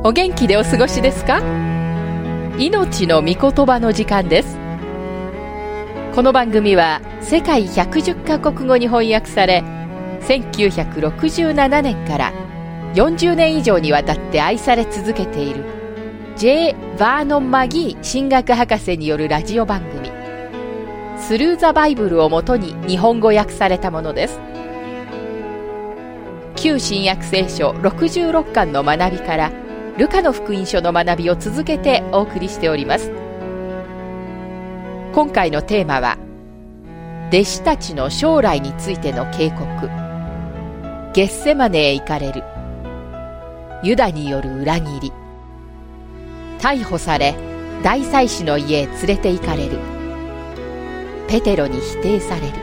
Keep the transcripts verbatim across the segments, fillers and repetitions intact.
お元気でお過ごしですか？命の御言葉の時間です。この番組は世界ひゃくじゅっカ国語に翻訳され、せんきゅうひゃくろくじゅうななねんからよんじゅうねん以上にわたって愛され続けている J. バーノン・マギー神学博士によるラジオ番組スルー・ザ・バイブルをもとに日本語訳されたものです。旧新約聖書ろくじゅうろっかんの学びからルカの福音書の学びを続けてお送りしております。今回のテーマは弟子たちの将来についての警告、ゲッセマネへ行かれる、ユダによる裏切り、逮捕され大祭司の家へ連れて行かれる、ペテロに否定される。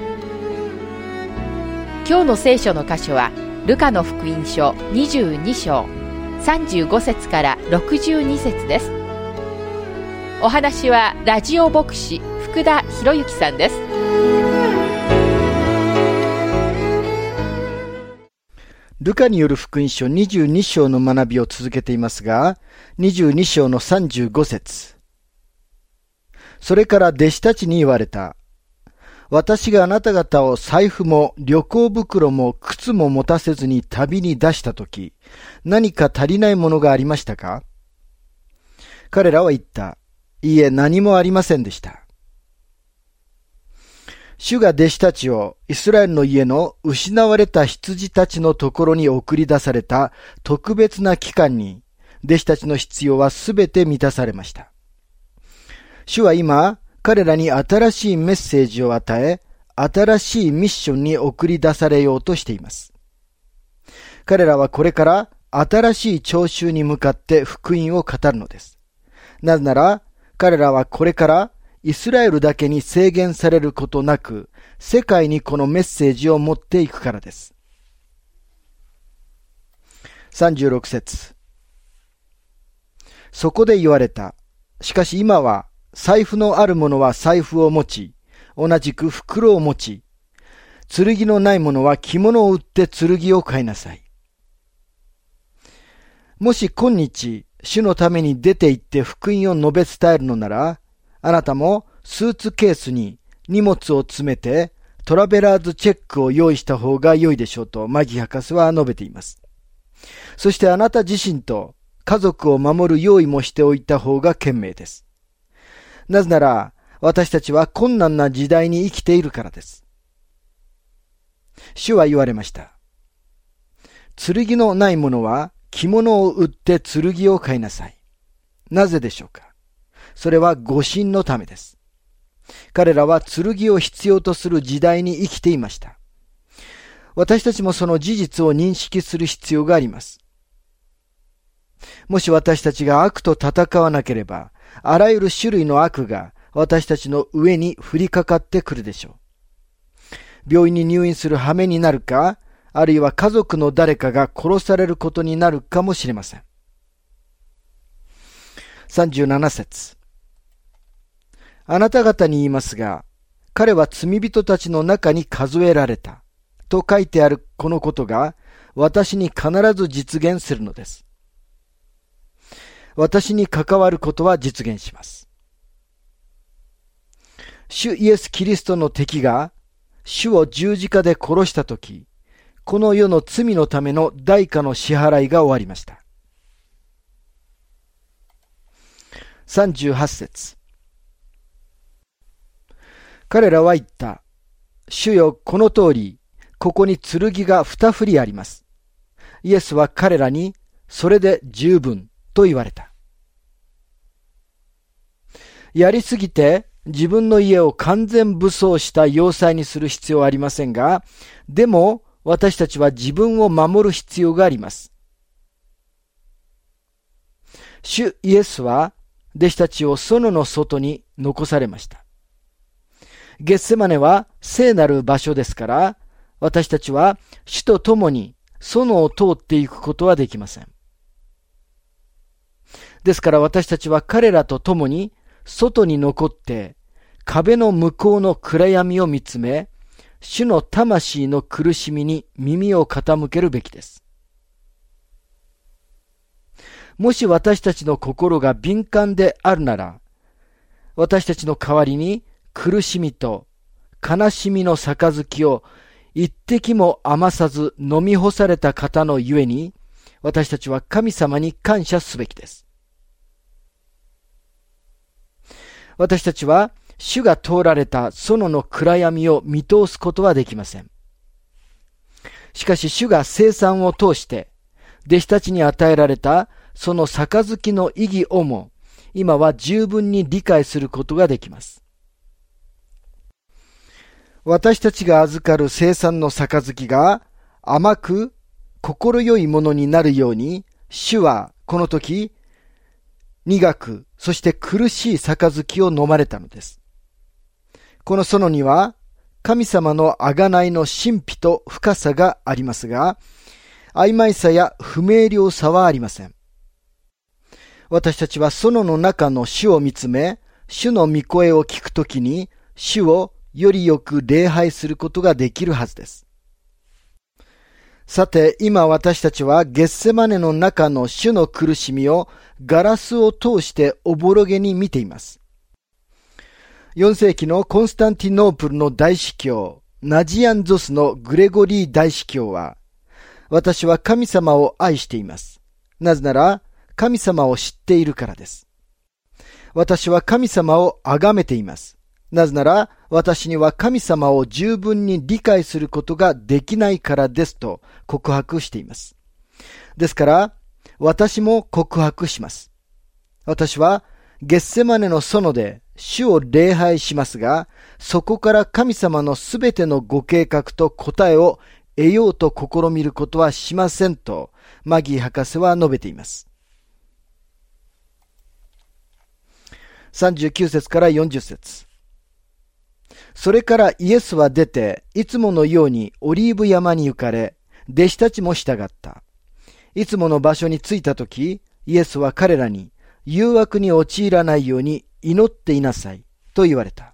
今日の聖書の箇所はルカの福音書にじゅうに章さんじゅうご節からろくじゅうに節です。お話はラジオ牧師福田博之さんです。 ルカによる福音書にじゅうに章の学びを続けていますが、にじゅうに章のさんじゅうご節。それから弟子たちに言われた。私があなた方を財布も旅行袋も靴も持たせずに旅に出したとき、何か足りないものがありましたか？彼らは言った。いいえ、何もありませんでした。主が弟子たちをイスラエルの家の失われた羊たちのところに送り出された特別な期間に、弟子たちの必要はすべて満たされました。主は今、彼らに新しいメッセージを与え、新しいミッションに送り出されようとしています。彼らはこれから新しい聴衆に向かって福音を語るのです。なぜなら、彼らはこれからイスラエルだけに制限されることなく、世界にこのメッセージを持っていくからです。さんじゅうろく節。そこで言われた。しかし今は、財布のある者は財布を持ち、同じく袋を持ち、剣のない者は着物を売って剣を買いなさい。もし今日、主のために出て行って福音を述べ伝えるのなら、あなたもスーツケースに荷物を詰めてトラベラーズチェックを用意した方が良いでしょうとマギ博士は述べています。そしてあなた自身と家族を守る用意もしておいた方が賢明です。なぜなら、私たちは困難な時代に生きているからです。主は言われました。剣のない者は着物を売って剣を買いなさい。なぜでしょうか？それは護身のためです。彼らは剣を必要とする時代に生きていました。私たちもその事実を認識する必要があります。もし私たちが悪と戦わなければ、あらゆる種類の悪が私たちの上に降りかかってくるでしょう。病院に入院する羽目になるか、あるいは家族の誰かが殺されることになるかもしれません。さんじゅうなな節。あなた方に言いますが、彼は罪人たちの中に数えられたと書いてあるこのことが私に必ず実現するのです。私に関わることは実現します。主イエス・キリストの敵が主を十字架で殺したとき、この世の罪のための代価の支払いが終わりました。さんじゅうはち節。彼らは言った。主よ、この通り、ここに剣が二振りあります。イエスは彼らに、それで十分と言われた。やりすぎて自分の家を完全武装した要塞にする必要はありませんが、でも私たちは自分を守る必要があります。主イエスは弟子たちを園の外に残されました。ゲッセマネは聖なる場所ですから、私たちは主と共に園を通っていくことはできません。ですから私たちは彼らと共に外に残って壁の向こうの暗闇を見つめ、主の魂の苦しみに耳を傾けるべきです。 もし私たちの心が敏感であるなら、私たちの代わりに苦しみと悲しみの杯を一滴も余さず飲み干された方のゆえに、私たちは神様に感謝すべきです。私たちは主が通られた園の暗闇を見通すことはできません。しかし主が聖餐を通して弟子たちに与えられたその杯の意義をも今は十分に理解することができます。私たちが預かる聖餐の杯が甘く心よいものになるように、主はこの時苦くそして苦しい杯を飲まれたのです。この園には神様の贖いの神秘と深さがありますが、曖昧さや不明瞭さはありません。私たちは園の中の主を見つめ、主の御声を聞くときに、主をよりよく礼拝することができるはずです。さて、今私たちはゲッセマネの中の主の苦しみをガラスを通しておぼろげに見ています。よん世紀のコンスタンティノープルの大司教、ナジアンゾスのグレゴリー大司教は、私は神様を愛しています。なぜなら、神様を知っているからです。私は神様を崇めています。なぜなら、私には神様を十分に理解することができないからですと告白しています。ですから、私も告白します。私は、ゲッセマネの園で主を礼拝しますが、そこから神様のすべてのご計画と答えを得ようと試みることはしませんと、マギー博士は述べています。さんじゅうきゅう節からよんじゅっ節。それからイエスは出て、いつものようにオリーブ山に行かれ、弟子たちも従った。いつもの場所に着いたとき、イエスは彼らに、誘惑に陥らないように祈っていなさいと言われた。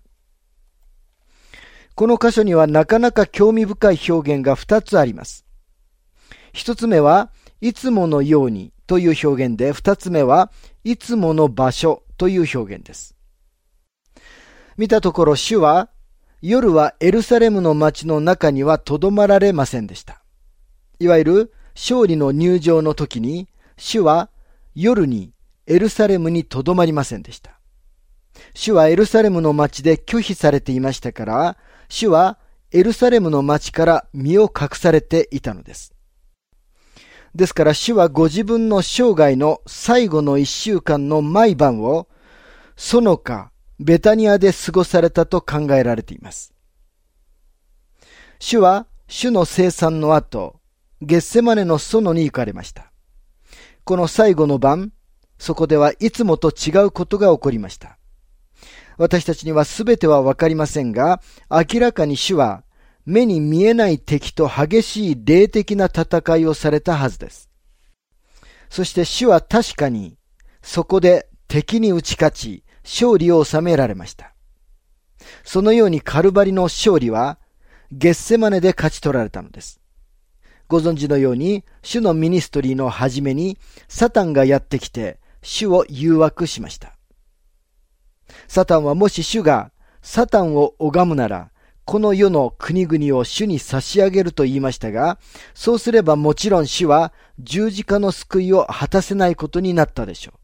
この箇所にはなかなか興味深い表現が二つあります。一つ目は、いつものようにという表現で、二つ目は、いつもの場所という表現です。見たところ主は、夜はエルサレムの町の中にはとどまられませんでした。いわゆる勝利の入場の時に、主は夜にエルサレムにとどまりませんでした。主はエルサレムの町で拒否されていましたから、主はエルサレムの町から身を隠されていたのです。ですから主はご自分の生涯の最後の一週間の毎晩を、園かベタニアで過ごされたと考えられています。主は主の聖餐の後、ゲッセマネの園に行かれました。この最後の晩、そこではいつもと違うことが起こりました。私たちには全てはわかりませんが、明らかに主は目に見えない敵と激しい霊的な戦いをされたはずです。そして主は確かにそこで敵に打ち勝ち、勝利を収められました。そのようにカルバリの勝利はゲッセマネで勝ち取られたのです。ご存知のように、主のミニストリーの初めにサタンがやってきて主を誘惑しました。サタンはもし主がサタンを拝むなら、この世の国々を主に差し上げると言いましたが、そうすればもちろん主は十字架の救いを果たせないことになったでしょう。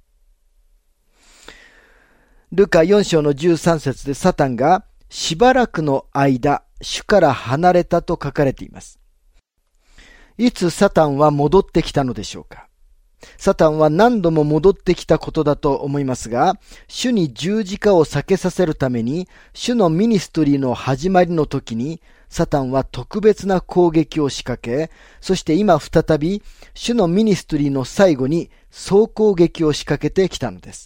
ルカよん章のじゅうさん節でサタンがしばらくの間、主から離れたと書かれています。いつサタンは戻ってきたのでしょうか。サタンは何度も戻ってきたことだと思いますが、主に十字架を避けさせるために、主のミニストリーの始まりの時に、サタンは特別な攻撃を仕掛け、そして今再び、主のミニストリーの最後に総攻撃を仕掛けてきたのです。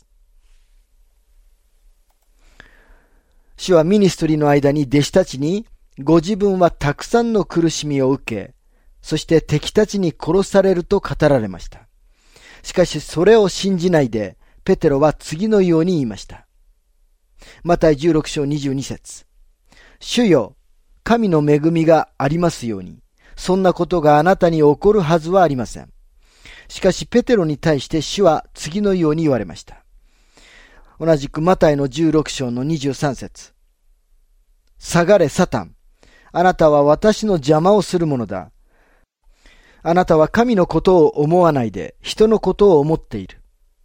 主はミニストリーの間に弟子たちに、ご自分はたくさんの苦しみを受け、そして敵たちに殺されると語られました。しかしそれを信じないで、ペテロは次のように言いました。マタイじゅうろく章にじゅうに節。主よ、神の恵みがありますように、そんなことがあなたに起こるはずはありません。 しかしペテロに対して主は次のように言われました。同じくマタイのじゅうろく章のにじゅうさん節。下がれサタン。あなたは私の邪魔をするものだ。あなたは神のことを思わないで人のことを思っている。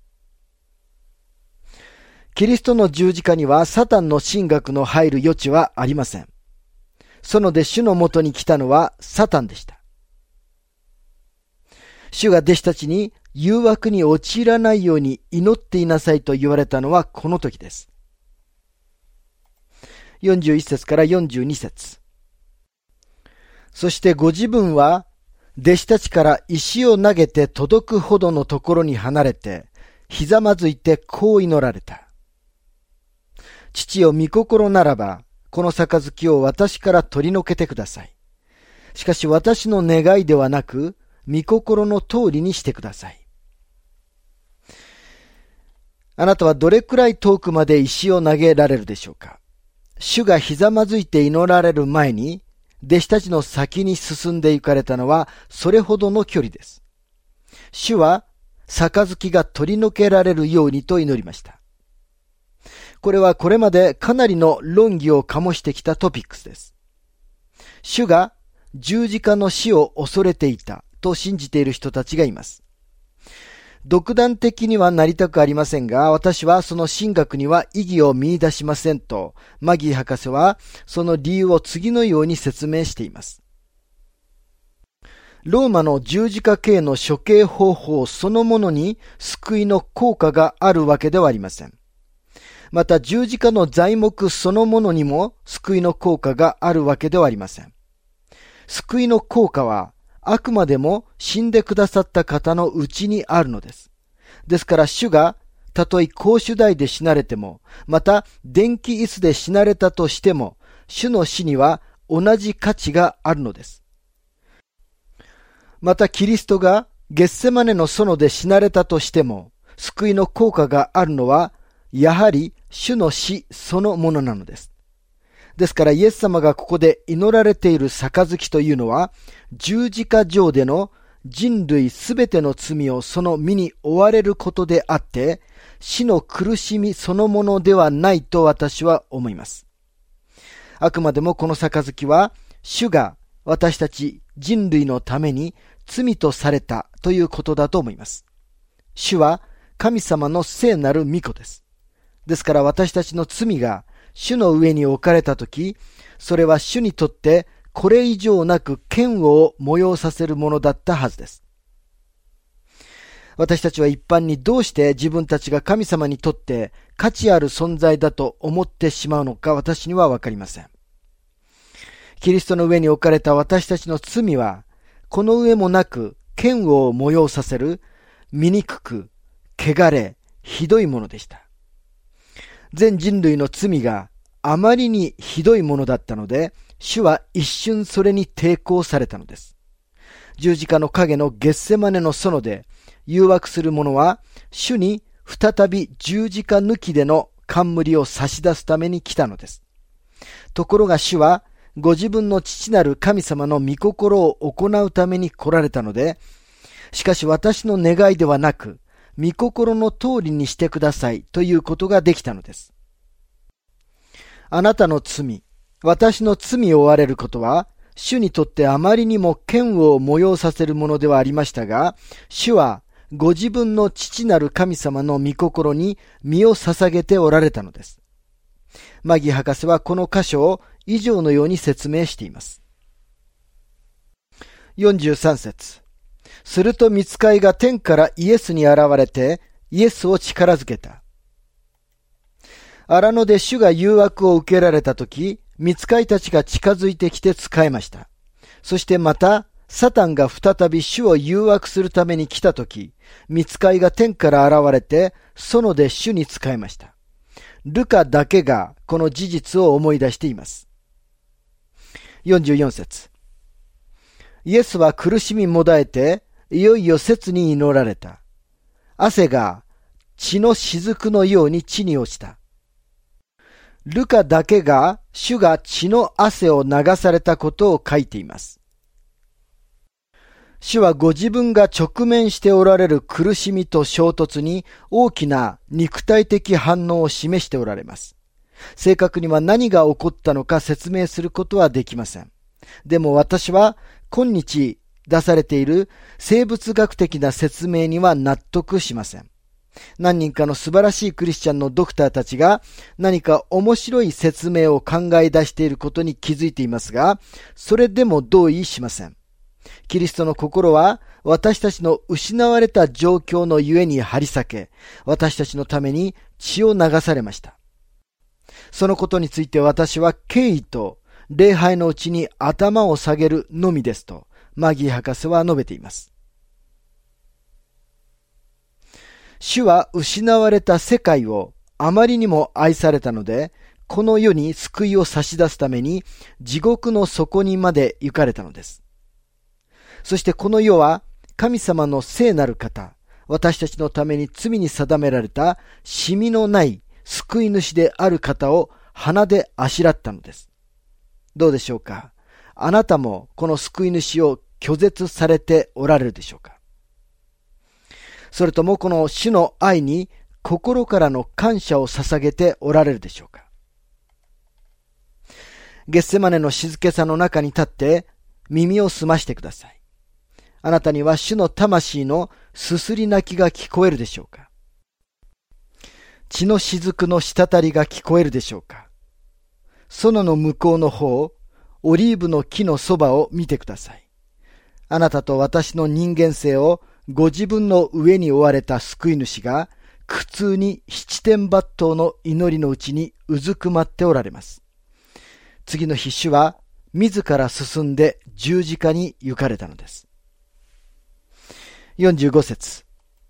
キリストの十字架にはサタンの神学の入る余地はありません。そので主のもとに来たのはサタンでした。主が弟子たちに誘惑に陥らないように祈っていなさいと言われたのはこの時です。よんじゅういっ節からよんじゅうに節。そしてご自分は弟子たちから石を投げて届くほどのところに離れて、ひざまずいてこう祈られた。父よ、御心ならば、この杯を私から取り除けてください。しかし私の願いではなく、御心の通りにしてください。あなたはどれくらい遠くまで石を投げられるでしょうか。主がひざまずいて祈られる前に、弟子たちの先に進んで行かれたのはそれほどの距離です。主は杯が取り除けられるようにと祈りました。これはこれまでかなりの論議を醸してきたトピックスです。主が十字架の死を恐れていたと信じている人たちがいます。独断的にはなりたくありませんが、私はその神学には意義を見出しませんと、マギー博士はその理由を次のように説明しています。ローマの十字架刑の処刑方法そのものに救いの効果があるわけではありません。また十字架の材木そのものにも救いの効果があるわけではありません。救いの効果はあくまでも死んでくださった方のうちにあるのです。ですから主がたとえ公主台で死なれても、また電気椅子で死なれたとしても、主の死には同じ価値があるのです。またキリストがゲッセマネの園で死なれたとしても、救いの効果があるのはやはり主の死そのものなのです。ですからイエス様がここで祈られている杯というのは、十字架上での人類すべての罪をその身に負われることであって、死の苦しみそのものではないと私は思います。あくまでもこの杯は、主が私たち人類のために罪とされたということだと思います。主は神様の聖なる御子です。ですから私たちの罪が主の上に置かれたとき、それは主にとってこれ以上なく嫌悪を催させるものだったはずです。私たちは一般にどうして自分たちが神様にとって価値ある存在だと思ってしまうのか、私にはわかりません。キリストの上に置かれた私たちの罪は、この上もなく嫌悪を催させる、醜く、汚れ、ひどいものでした。全人類の罪があまりにひどいものだったので、主は一瞬それに抵抗されたのです。十字架の影のゲッセマネの園で誘惑する者は、主に再び十字架抜きでの冠を差し出すために来たのです。ところが主は、ご自分の父なる神様の御心を行うために来られたので、しかし私の願いではなく、御心の通りにしてくださいということができたのです。あなたの罪、私の罪を負われることは、主にとってあまりにも嫌悪を催させるものではありましたが、主はご自分の父なる神様の御心に身を捧げておられたのです。マギー博士はこの箇所を以上のように説明しています。よんじゅうさん節。すると御使いが天からイエスに現れて、イエスを力づけた。荒野で主が誘惑を受けられたとき、御使いたちが近づいてきて仕えました。そしてまた、サタンが再び主を誘惑するために来たとき、御使いが天から現れて、園で主に仕えました。ルカだけがこの事実を思い出しています。よんじゅうよん節。イエスは苦しみもだえて、いよいよ切に祈られた。汗が血の雫のように地に落ちた。ルカだけが主が血の汗を流されたことを書いています。 主はご自分が直面しておられる苦しみと衝突に大きな肉体的反応を示しておられます。正確には何が起こったのか説明することはできません。でも私は今日出されている生物学的な説明には納得しません。何人かの素晴らしいクリスチャンのドクターたちが何か面白い説明を考え出していることに気づいていますが、それでも同意しません。キリストの心は私たちの失われた状況のゆえに張り裂け、私たちのために血を流されました。そのことについて私は敬意と礼拝のうちに頭を下げるのみですと、マギー博士は述べています。主は失われた世界をあまりにも愛されたので、この世に救いを差し出すために地獄の底にまで行かれたのです。そしてこの世は神様の聖なる方、私たちのために罪に定められたシミのない救い主である方を鼻であしらったのです。どうでしょうか。あなたもこの救い主を拒絶されておられるでしょうか。それともこの主の愛に心からの感謝を捧げておられるでしょうか。ゲッセマネの静けさの中に立って耳を澄ましてください。あなたには主の魂のすすり泣きが聞こえるでしょうか。血の雫の滴りが聞こえるでしょうか。園の向こうの方、オリーブの木のそばを見てください。あなたと私の人間性をご自分の上に追われた救い主が苦痛に七天抜刀の祈りのうちにうずくまっておられます。次の日、主は自ら進んで十字架に行かれたのです。よんじゅうご節。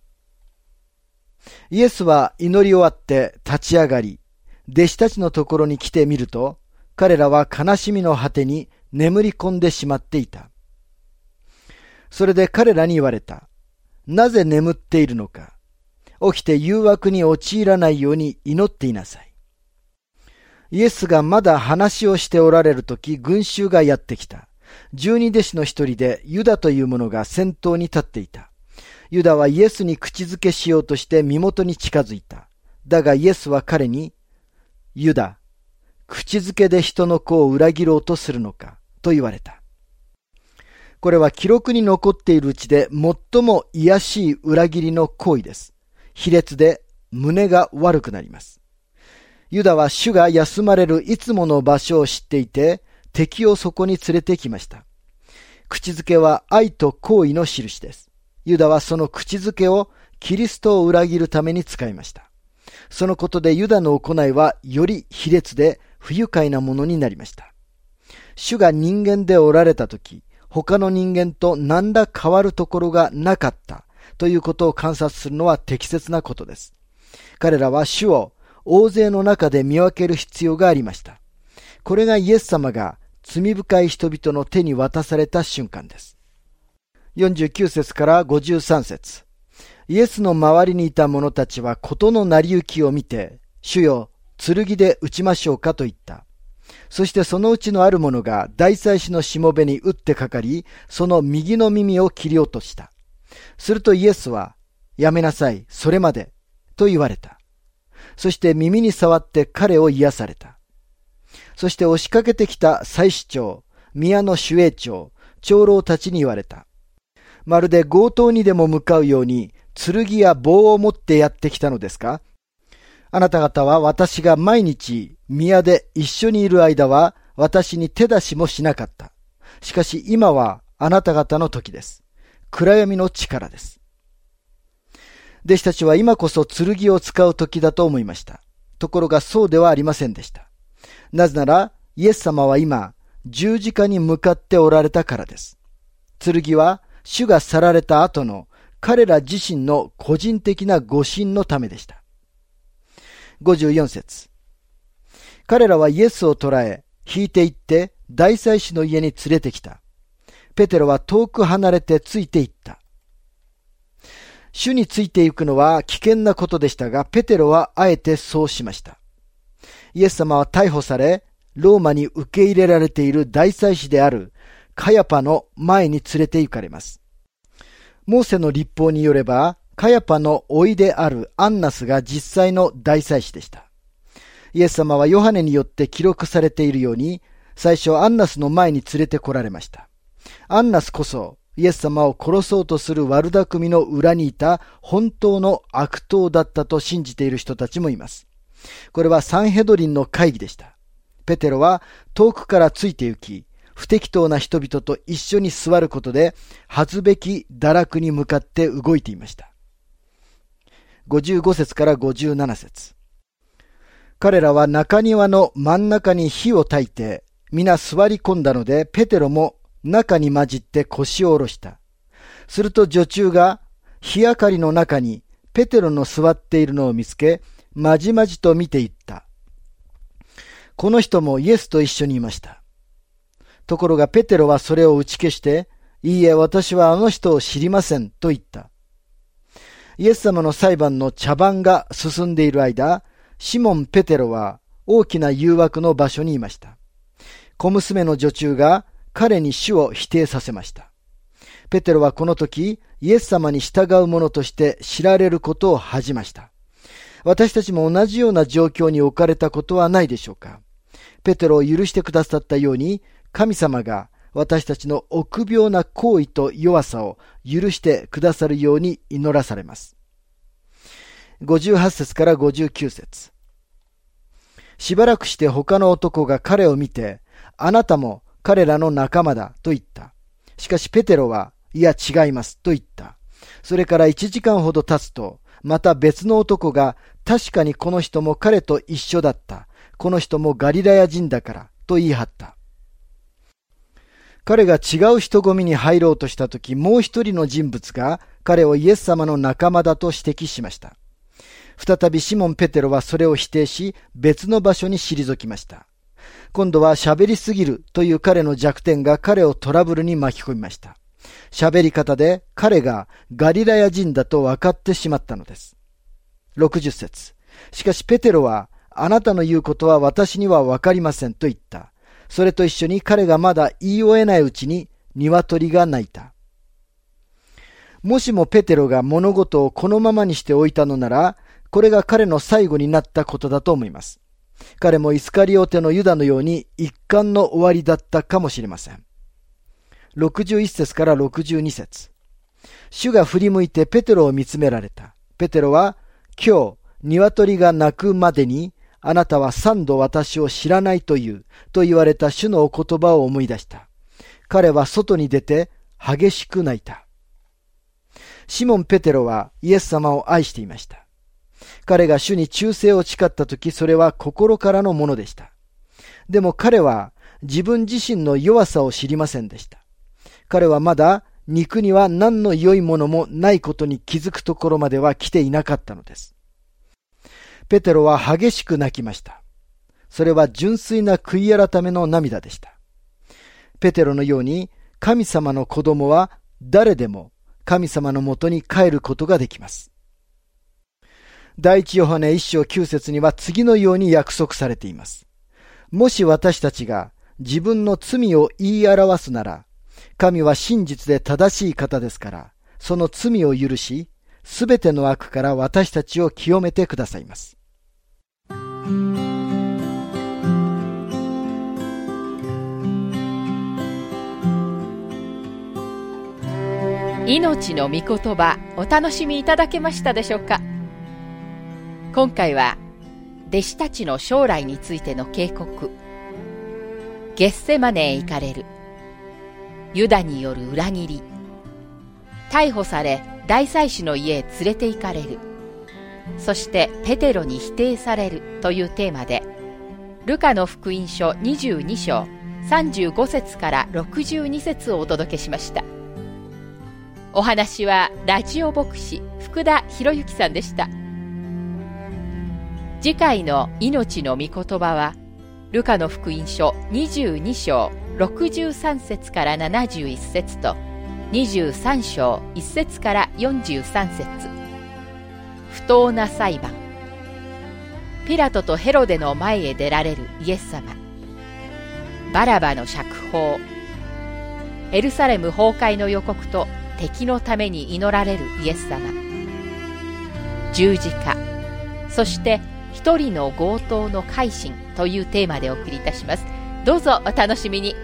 イエスは祈り終わって立ち上がり、弟子たちのところに来てみると、彼らは悲しみの果てに眠り込んでしまっていた。それで彼らに言われた。なぜ眠っているのか。起きて誘惑に陥らないように祈っていなさい。イエスがまだ話をしておられるとき、群衆がやってきた。十二弟子の一人でユダという者が先頭に立っていた。ユダはイエスに口づけしようとして身元に近づいた。だがイエスは彼に、ユダ、口づけで人の子を裏切ろうとするのか、と言われた。これは記録に残っているうちで最も卑しい裏切りの行為です。卑劣で胸が悪くなります。ユダは主が休まれるいつもの場所を知っていて、敵をそこに連れてきました。口づけは愛と行為の印です。ユダはその口づけをキリストを裏切るために使いました。そのことでユダの行いはより卑劣で不愉快なものになりました。主が人間でおられたとき、他の人間と何ら変わるところがなかったということを観察するのは適切なことです。彼らは主を大勢の中で見分ける必要がありました。これがイエス様が罪深い人々の手に渡された瞬間です。よんじゅうきゅう節からごじゅうさん節。イエスの周りにいた者たちは事の成り行きを見て、主よ、剣で撃ちましょうかと言った。そしてそのうちのある者が大祭司のしもべに打ってかかり、その右の耳を切り落とした。するとイエスは、やめなさい、それまで、と言われた。そして耳に触って彼を癒された。そして押しかけてきた祭司長、宮の守衛長、長老たちに言われた。まるで強盗にでも向かうように、剣や棒を持ってやってきたのですか？あなた方は私が毎日宮で一緒にいる間は私に手出しもしなかった。しかし今はあなた方の時です。暗闇の力です。弟子たちは今こそ剣を使う時だと思いました。ところがそうではありませんでした。なぜならイエス様は今十字架に向かっておられたからです。剣は主が去られた後の彼ら自身の個人的な誤信のためでした。ごじゅうよん節。彼らはイエスを捕らえ、引いて行って大祭司の家に連れてきた。ペテロは遠く離れてついて行った。主について行くのは危険なことでしたが、ペテロはあえてそうしました。イエス様は逮捕され、ローマに受け入れられている大祭司であるカヤパの前に連れて行かれます。 モーセの律法によれば、カヤパの甥であるアンナスが実際の大祭司でした。イエス様はヨハネによって記録されているように、最初アンナスの前に連れてこられました。アンナスこそ、イエス様を殺そうとする悪巧みの裏にいた本当の悪党だったと信じている人たちもいます。これはサンヘドリンの会議でした。ペテロは遠くからついて行き、不適当な人々と一緒に座ることで、恥ずべき堕落に向かって動いていました。ごじゅうご節からごじゅうなな節。彼らは中庭の真ん中に火を焚いて、皆座り込んだので、ペテロも中に混じって腰を下ろした。すると女中が火明かりの中にペテロの座っているのを見つけ、まじまじと見ていった。この人もイエスと一緒にいました。ところがペテロはそれを打ち消して、いいえ、私はあの人を知りませんと言った。イエス様の裁判の茶番が進んでいる間、シモン・ペテロは大きな誘惑の場所にいました。小娘の女中が彼に主を否定させました。ペテロはこの時、イエス様に従う者として知られることを恥じました。私たちも同じような状況に置かれたことはないでしょうか。ペテロを許してくださったように、神様が私たちの臆病な行為と弱さを許してくださるように祈らされます。ごじゅうはち節からごじゅうきゅう節。しばらくして他の男が彼を見て、あなたも彼らの仲間だと言った。しかしペテロは、いや違いますと言った。それから一時間ほど経つと、また別の男が、確かにこの人も彼と一緒だった。この人もガリラヤ人だからと言い張った。彼が違う人混みに入ろうとしたとき、もう一人の人物が彼をイエス様の仲間だと指摘しました。再びシモン・ペテロはそれを否定し、別の場所に退きました。今度は喋りすぎるという彼の弱点が彼をトラブルに巻き込みました。喋り方で彼がガリラヤ人だと分かってしまったのです。ろくじゅっ節。しかしペテロは、あなたの言うことは私には分かりませんと言った。それと一緒に彼がまだ言い終えないうちに鶏が鳴いた。もしもペテロが物事をこのままにしておいたのなら、これが彼の最後になったことだと思います。彼もイスカリオテのユダのように一巻の終わりだったかもしれません。ろくじゅういち節からろくじゅうに節。主が振り向いてペテロを見つめられた。ペテロは、今日、鶏が鳴くまでに、あなたは三度私を知らないという、と言われた主のお言葉を思い出した。彼は外に出て、激しく泣いた。シモン・ペテロはイエス様を愛していました。彼が主に忠誠を誓ったとき、それは心からのものでした。でも彼は自分自身の弱さを知りませんでした。彼はまだ肉には何の良いものもないことに気づくところまでは来ていなかったのです。ペテロは激しく泣きました。それは純粋な悔い改めの涙でした。ペテロのように神様の子供は誰でも神様のもとに帰ることができます。第一ヨハネ一章九節には次のように約束されています。もし私たちが自分の罪を言い表すなら、神は真実で正しい方ですから、その罪を許し、すべての悪から私たちを清めてくださいます。 命の御言葉、お楽しみいただけましたでしょうか。今回は弟子たちの将来についての警告、ゲッセマネへ行かれる、ユダによる裏切り、逮捕され大祭司の家へ連れて行かれる、そしてペテロに否定されるというテーマで、ルカの福音書にじゅうに章さんじゅうご節からろくじゅうに節をお届けしました。お話はラジオ牧師福田博之さんでした。次回の命の御言葉は、ルカの福音書にじゅうに章ろくじゅうさん節からななじゅういち節とにじゅうさん章いち節からよんじゅうさん節、不当な裁判、ピラトとヘロデの前へ出られるイエス様、バラバの釈放、エルサレム崩壊の予告と敵のために祈られるイエス様、十字架、そして一人の強盗の改心というテーマでお送りいたします。どうぞお楽しみに。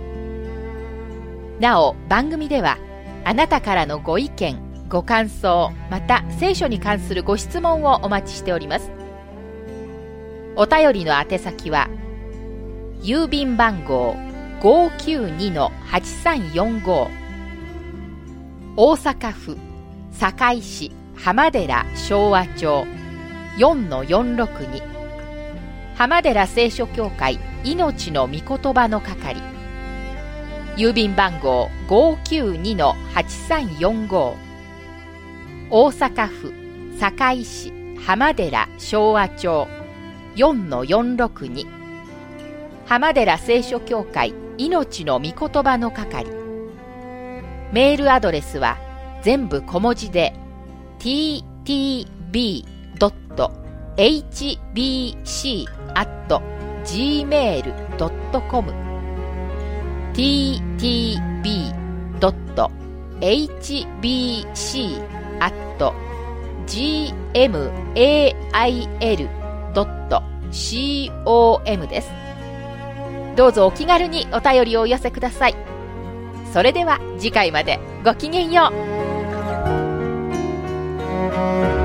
なお、番組ではあなたからのご意見、ご感想、また聖書に関するご質問をお待ちしております。お便りの宛先は郵便番号 ごーきゅうにのはちさんよんご、 大阪府堺市浜寺昭和町 よんのよんろくに、 浜寺聖書協会いのちの御言葉の係、郵便番号 ごーきゅうにのはちさんよんご、 大阪府堺市浜寺昭和町 よんのよんろくに、 浜寺聖書協会いのちの御言葉の係。メールアドレスは全部小文字で ティーティービードットエイチビーシーアットジーメールドットコム ティーティービードットエイチビーシーアットジーメールドットコム です。どうぞお気軽にお便りをお寄せください。それでは次回までごきげんよう。